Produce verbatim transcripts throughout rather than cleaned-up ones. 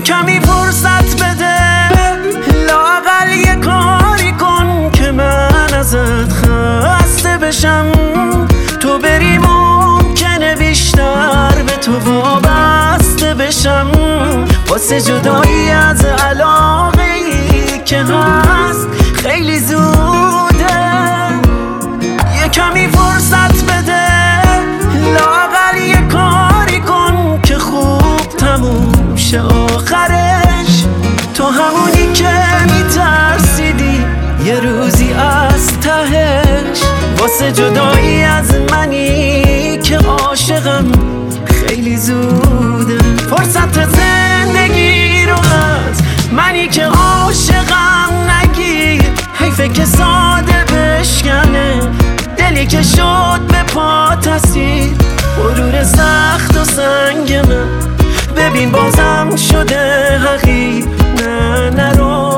یه کمی فرصت بده، لااقل یه کاری کن که من ازت خسته بشم. تو بری ممکنه بیشتر به تو وابسته بشم. واسه جدایی از علاقه ای که هست خیلی زوده. یه کمی فرصت بده، لااقل یه کاری کن که خوب تموم شه آخرش. تو همونی که میترسیدی یه روزی از تهش. واسه جدایی از منی که عاشقم خیلی زوده. فرصت زندگی رو از منی که عاشقم نگیر. حیفه که ساده بشکنه دلی که شد به پا تسیر. غرور سخت و سنگ من ببین بازم شده حقیر. نه نرو.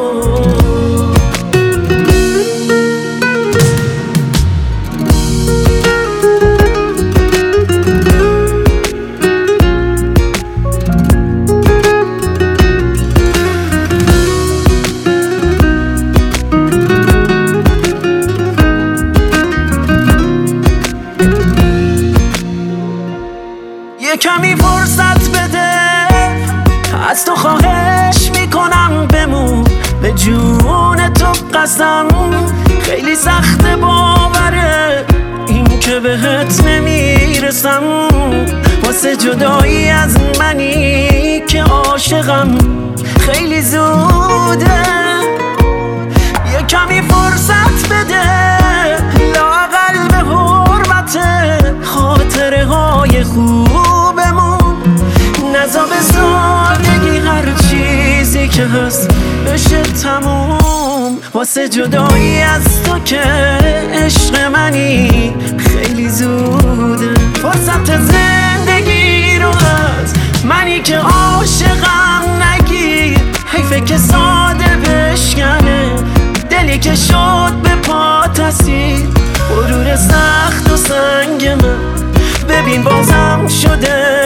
یه کمی فرصت بده، از تو خواهش میکنم بمون. به جون تو قسم خیلی سخت باوره این که بهت نمیرسم. واسه جدایی از منی که عاشقم خیلی زوده. یه کمی فرصت بده، لااقل به حرمت خاطره های خوبمون. نزا به سادگی هر چیزی که هست بشه تموم. واسه جدایی از تو که عشق منی خیلی زوده. فرصت زندگی رو از منی که عاشقم نگیر. حیفه که ساده بشکنه دلی که شد به پا تسیر. غرور سخت و سنگ من ببین بازم شده